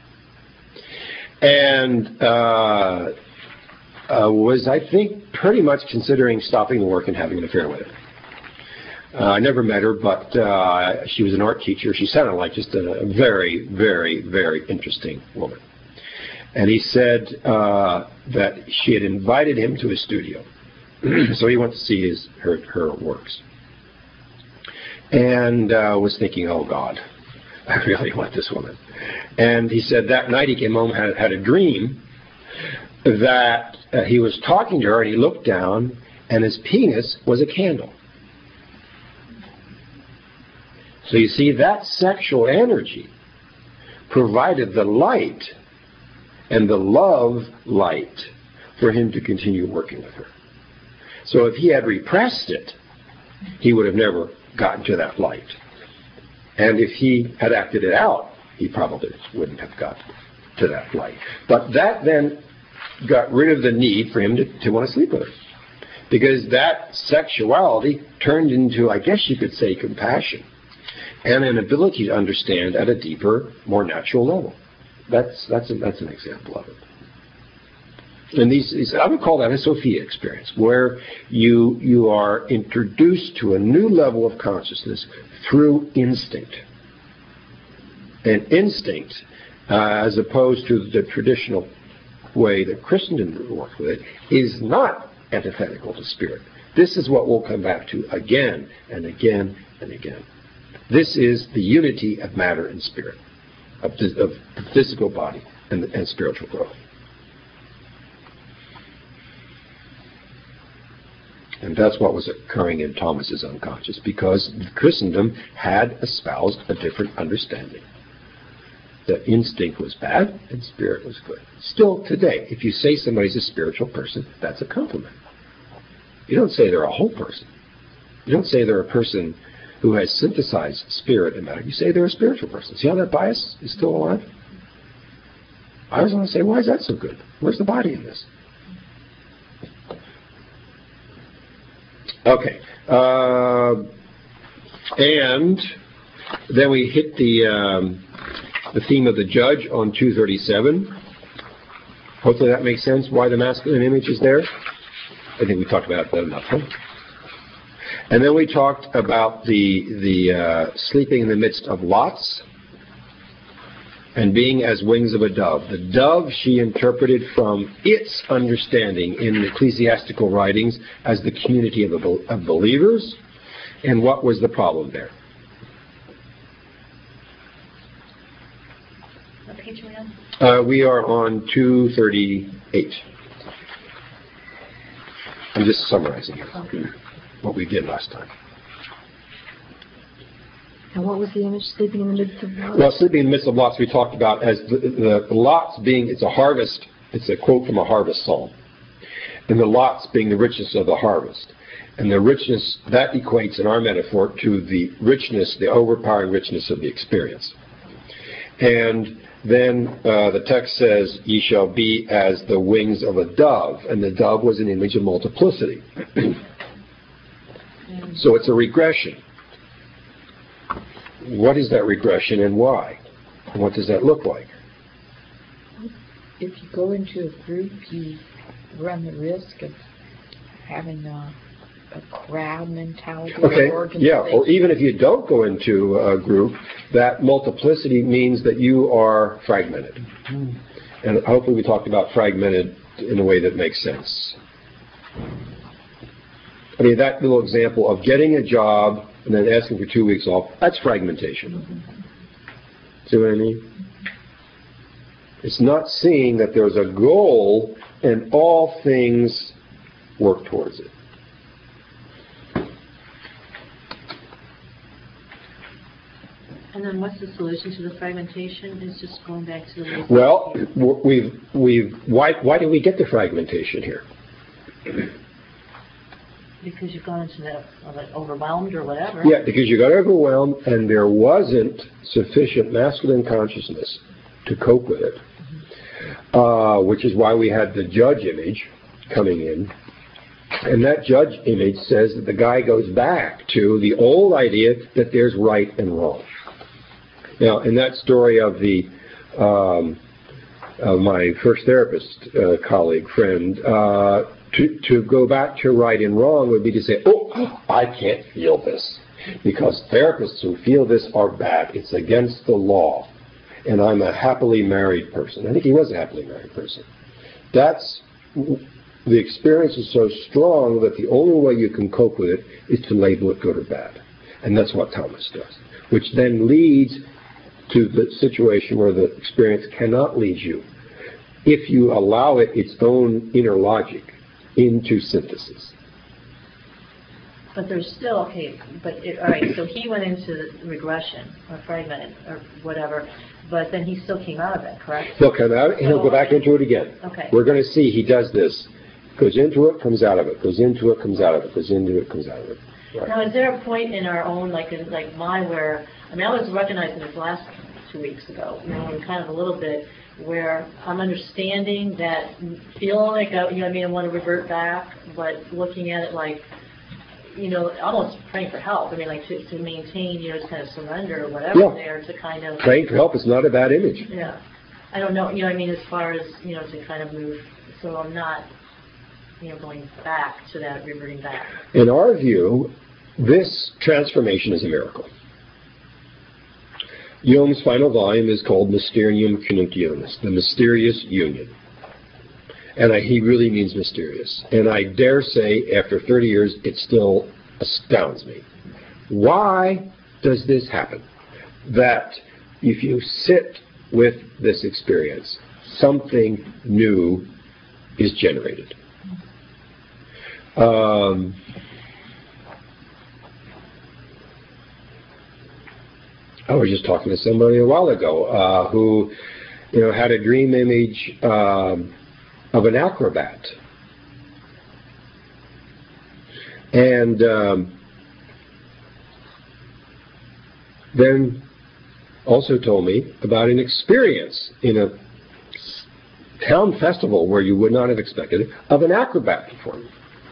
And uh, uh, was, I think, pretty much considering stopping the work and having an affair with her. Uh, I never met her, but uh, she was an art teacher. She sounded like just a very, very, very interesting woman. And he said uh, that she had invited him to his studio. So he went to see his her, her works. And uh, was thinking, oh, God, I really want this woman. And he said that night he came home and had, had a dream that uh, he was talking to her, and he looked down, and his penis was a candle. So you see, that sexual energy provided the light and the love light for him to continue working with her. So if he had repressed it, he would have never gotten to that light. And if he had acted it out, he probably wouldn't have got to that light. But that then got rid of the need for him to, to want to sleep with her. Because that sexuality turned into, I guess you could say, compassion and an ability to understand at a deeper, more natural level. That's that's a, that's an example of it. And these, these, I would call that a Sophia experience, where you you are introduced to a new level of consciousness through instinct. And instinct, uh, as opposed to the traditional way that Christendom works with it, is not antithetical to spirit. This is what we'll come back to again and again and again. This is the unity of matter and spirit, of the, of the physical body and, the, and spiritual growth. And that's what was occurring in Thomas's unconscious, because Christendom had espoused a different understanding. That instinct was bad and spirit was good. Still today, if you say somebody's a spiritual person, that's a compliment. You don't say they're a whole person. You don't say they're a person who has synthesized spirit and matter. You say they're a spiritual person. See how that bias is still alive? I always want to say, why is that so good? Where's the body in this? Okay. Uh, and then we hit the um, the theme of the judge on two thirty-seven. Hopefully that makes sense, why the masculine image is there. I think we talked about that enough, huh? And then we talked about the, the uh, sleeping in the midst of lots and being as wings of a dove. The dove she interpreted from its understanding in the ecclesiastical writings as the community of, the, of believers. And what was the problem there? What page are we on? Uh, we are on two thirty-eight. I'm just summarizing here. Okay. What we did last time. And what was the image? Sleeping in the midst of lots? Well, sleeping in the midst of lots we talked about as the, the lots being, it's a harvest, it's a quote from a harvest psalm. And the lots being the richness of the harvest. And the richness, that equates in our metaphor to the richness, the overpowering richness of the experience. And then uh, the text says, ye shall be as the wings of a dove. And the dove was an image of multiplicity. So it's a regression. What is that regression and why? And what does that look like? If you go into a group, you run the risk of having a, a crowd mentality. Okay, or yeah, or even if you don't go into a group, that multiplicity means that you are fragmented. Mm. And hopefully we talked about fragmented in a way that makes sense. I mean, that little example of getting a job and then asking for two weeks off, that's fragmentation. Mm-hmm. See what I mean? It's not seeing that there's a goal and all things work towards it. And then what's the solution to the fragmentation? It's just going back to the... Well, we've, we've, why, why did we get the fragmentation here? Because you've gone into that, like, overwhelmed or whatever. Yeah, because you got overwhelmed and there wasn't sufficient masculine consciousness to cope with it. Mm-hmm. Uh, which is why we had the judge image coming in. And that judge image says that the guy goes back to the old idea that there's right and wrong. Now, in that story of the um, of my first therapist uh, colleague, friend, uh, to, to go back to right and wrong would be to say, oh, I can't feel this, because therapists who feel this are bad. It's against the law. And I'm a happily married person. I think he was a happily married person. That's, the experience is so strong that the only way you can cope with it is to label it good or bad. And that's what Thomas does, which then leads to the situation where the experience cannot lead you, if you allow it its own inner logic, into synthesis. But there's still, okay, but, it, all right, so he went into regression, or fragmented, or whatever, but then he still came out of it, correct? He'll come out and he'll go back into it again. Okay. We're going to see he does this. Goes into it, comes out of it. Goes into it, comes out of it. Goes into it, comes out of it. Right. Now, is there a point in our own, like in, like mine, where, I mean, I was recognizing this last two weeks ago, you know, and kind of a little bit, where I'm understanding that, feeling like, I, you know, I mean, I want to revert back, but looking at it like, you know, almost praying for help. I mean, like to, to maintain, you know, just kind of surrender or whatever Yeah. there to kind of. Praying for help is not a bad image. Yeah. I don't know, you know, I mean, as far as, you know, to kind of move, so I'm not, you know, going back to that, reverting back. In our view, this transformation is a miracle. Jung's final volume is called Mysterium Connectionis, the mysterious union. And I, he really means mysterious. And I dare say, after thirty years, it still astounds me. Why does this happen? That if you sit with this experience, something new is generated. Um, I was just talking to somebody a while ago uh, who, you know, had a dream image um, of an acrobat, and um, then also told me about an experience in a town festival where you would not have expected it of an acrobat performing.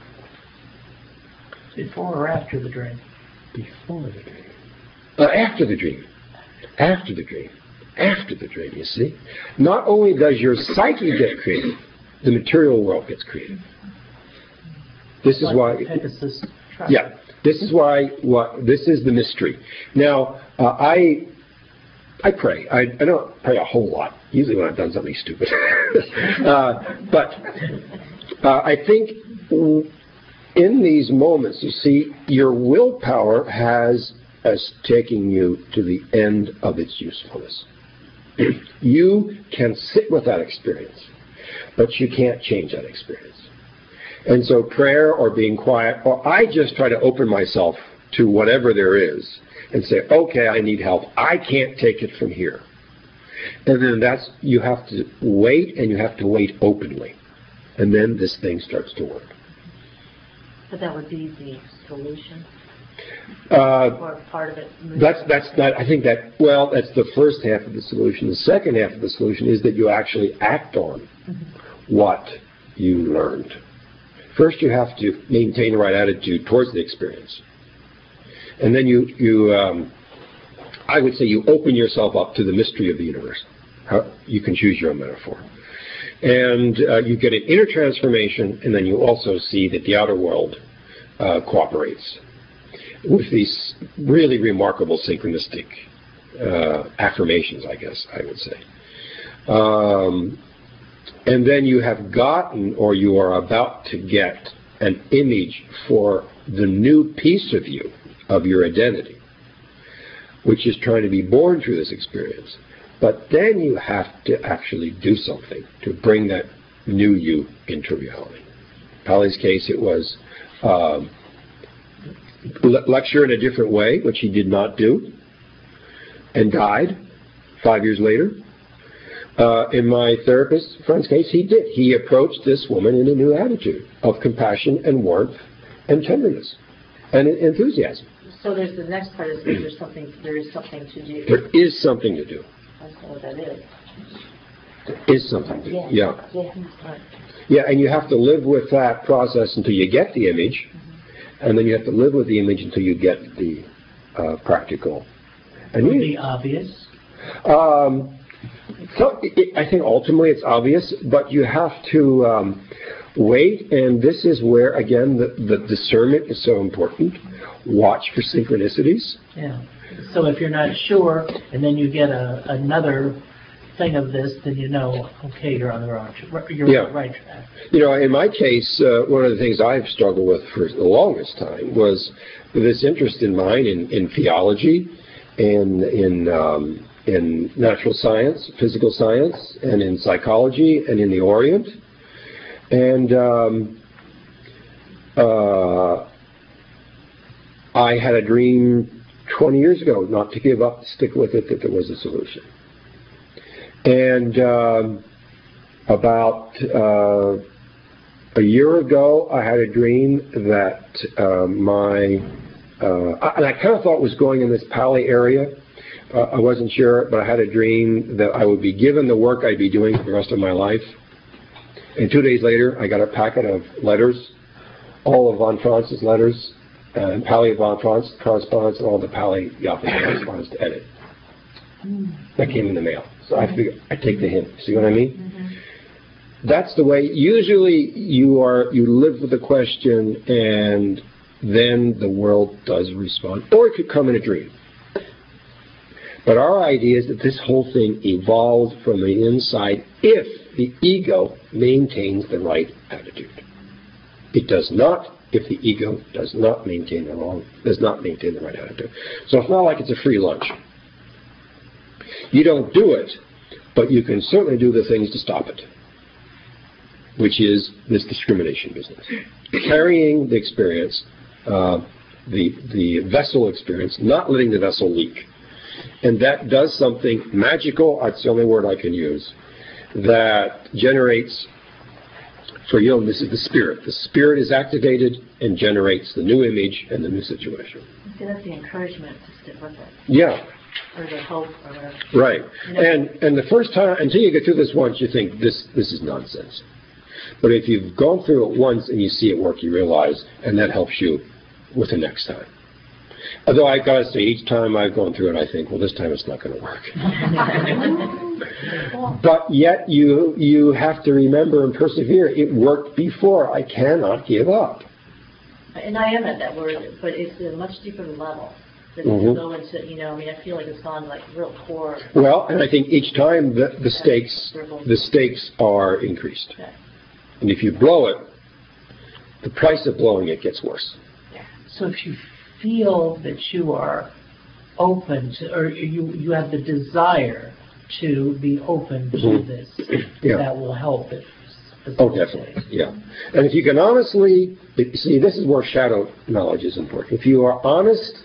Before or after the dream? Before the dream. Uh, after the dream. After the dream. After the dream, you see. Not only does your psyche get creative, the material world gets creative. This is Like why... Pegasus track. Yeah. This is why... What, this is the mystery. Now, uh, I... I pray. I, I don't pray a whole lot, usually when I've done something stupid. uh, but uh, I think in these moments, you see, your willpower has as taking you to the end of its usefulness. You can sit with that experience, but you can't change that experience. And so prayer or being quiet, or I just try to open myself to whatever there is and say, okay, I need help. I can't take it from here. And then that's, you have to wait, and you have to wait openly. And then this thing starts to work. But that would be the solution, Uh, or part of it. That's that's that. I think that well, that's the first half of the solution. The second half of the solution is that you actually act on mm-hmm. what you learned. First, you have to maintain the right attitude towards the experience, and then you you um, I would say you open yourself up to the mystery of the universe. How, you can choose your own metaphor, and uh, you get an inner transformation, and then you also see that the outer world uh, cooperates with these really remarkable synchronistic uh, affirmations, I guess I would say. Um, and then you have gotten, or you are about to get, an image for the new piece of you, of your identity, which is trying to be born through this experience. But then you have to actually do something to bring that new you into reality. In Pali's case, it was um, lecture in a different way, which he did not do, and died five years later. Uh, in my therapist friend's case, he did. He approached this woman in a new attitude of compassion and warmth and tenderness and enthusiasm. So there's the next part is there's something there is something to do. There is something to do. I don't know what that is. There is something to do. Yeah. Yeah. Right. Yeah, and you have to live with that process until you get the image. And then you have to live with the image until you get the uh, practical. And Would you, be obvious. Um, so it, I think ultimately it's obvious, but you have to um, wait. And this is where, again, the, the discernment is so important. Watch for synchronicities. Yeah. So if you're not sure, and then you get a, another thing of this, then you know, okay, you're on the wrong, you're Yeah. on the right track. You know, in my case, uh, one of the things I've struggled with for the longest time was this interest in mine in, in theology, and in um, in natural science, physical science, and in psychology, and in the Orient, and um, uh, I had a dream twenty years ago not to give up, to stick with it, that there was a solution. And um, about uh, a year ago, I had a dream that uh, my, uh, and I kind of thought it was going in this Pali area. Uh, I wasn't sure, but I had a dream that I would be given the work I'd be doing for the rest of my life. And two days later, I got a packet of letters, all of von Franz's letters, and Pali von Franz correspondence, and all the Pali Yaffa correspondence to edit. That came in the mail. So I figured I'd take the hint. See what I mean? Mm-hmm. That's the way. Usually, you are you live with the question, and then the world does respond, or it could come in a dream. But our idea is that this whole thing evolved from the inside if the ego maintains the right attitude. It does not if the ego does not maintain the wrong, does not maintain the right attitude. So it's not like it's a free lunch. You don't do it, but you can certainly do the things to stop it, which is this discrimination business. Carrying the experience, uh, the, the vessel experience, not letting the vessel leak. And that does something magical, that's the only word I can use, that generates, for Jung, this is the spirit. The spirit is activated and generates the new image and the new situation. See, that's the encouragement to stick with it. Yeah. Or the hope or whatever. Right. You know, and and the first time, until you get through this once, you think, this this is nonsense. But if you've gone through it once and you see it work, you realize, and that helps you with the next time. Although I gotta say, each time I've gone through it, I think, well, this time it's not going to work. But yet you you have to remember and persevere. It worked before. I cannot give up. And I am at that word, but it's a much deeper level. That Mm-hmm. go into, you know, I mean, I feel like it's gone like real core. Well, and I think each time the, the stakes the stakes are increased. Okay. And if you blow it, the price of blowing it gets worse. So if you feel that you are open to, or you, you have the desire to be open to Mhm. this, Yeah. that will help it. Oh, definitely, yeah. And if you can honestly, see, this is where shadow knowledge is important. If you are honest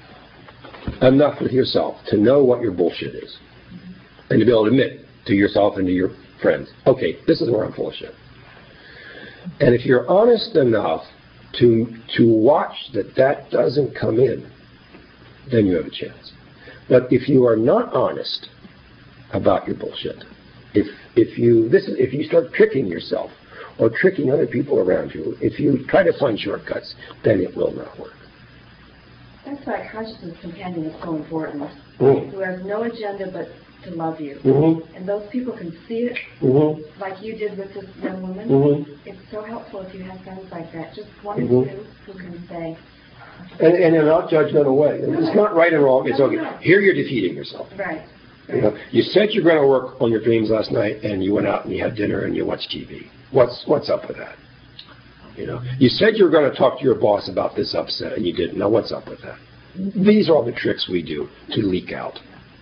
enough with yourself to know what your bullshit is, and to be able to admit to yourself and to your friends, okay, this is where I'm full of shit. And if you're honest enough to to watch that that doesn't come in, then you have a chance. But if you are not honest about your bullshit, if if you this is if you start tricking yourself or tricking other people around you, if you try to find shortcuts, then it will not work. That's why consciousness companion is so important. Mm. Who has no agenda but to love you. Mm-hmm. And those people can see it, Mm-hmm. like you did with this young woman. Mm-hmm. It's so helpful if you have friends like that. Just one Mhm. or two who can say, And, and in a not judgmental way. It's not right and wrong. It's okay. Here you're defeating yourself. right. You know, you said you're going to work on your dreams last night, and you went out and you had dinner and you watched T V. What's what's up with that? You know, you said you were going to talk to your boss about this upset, and you didn't. Now, what's up with that? These are all the tricks we do to leak out.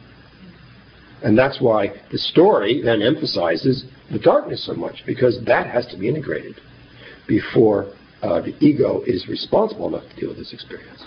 And that's why the story then emphasizes the darkness so much, because that has to be integrated before uh, the ego is responsible enough to deal with this experience.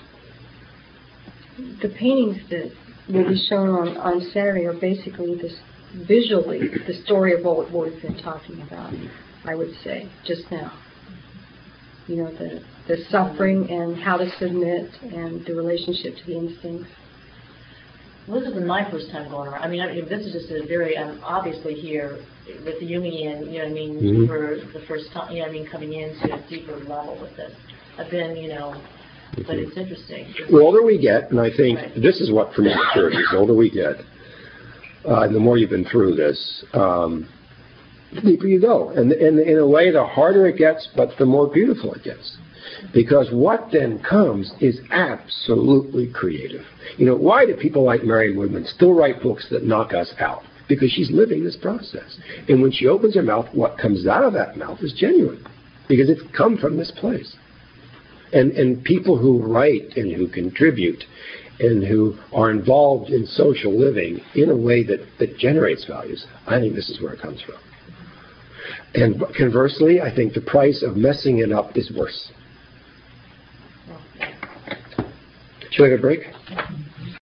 The paintings that will be shown on, on Saturday are basically this visually the story of what, what we've been talking about, I would say, just now. You know, the, the suffering and how to submit and the relationship to the instincts. Well, this isn't my first time going around. I mean, I mean this is just a very, um, obviously here with the Jungian, you know what I mean, Mm-hmm. for the first time, you know what I mean, coming into a deeper level with this. I've been, you know, but it's interesting. The older we get, and I think Right. this is what for me maturity is, the older we get, uh, and the more you've been through this, um, the deeper you go. And, and in a way, the harder it gets, but the more beautiful it gets. Because what then comes is absolutely creative. You know, why do people like Marion Woodman still write books that knock us out? Because she's living this process. And when she opens her mouth, what comes out of that mouth is genuine. Because it's come from this place. And, and people who write and who contribute and who are involved in social living in a way that, that generates values, I think this is where it comes from. And conversely, I think the price of messing it up is worse. Should I get a break?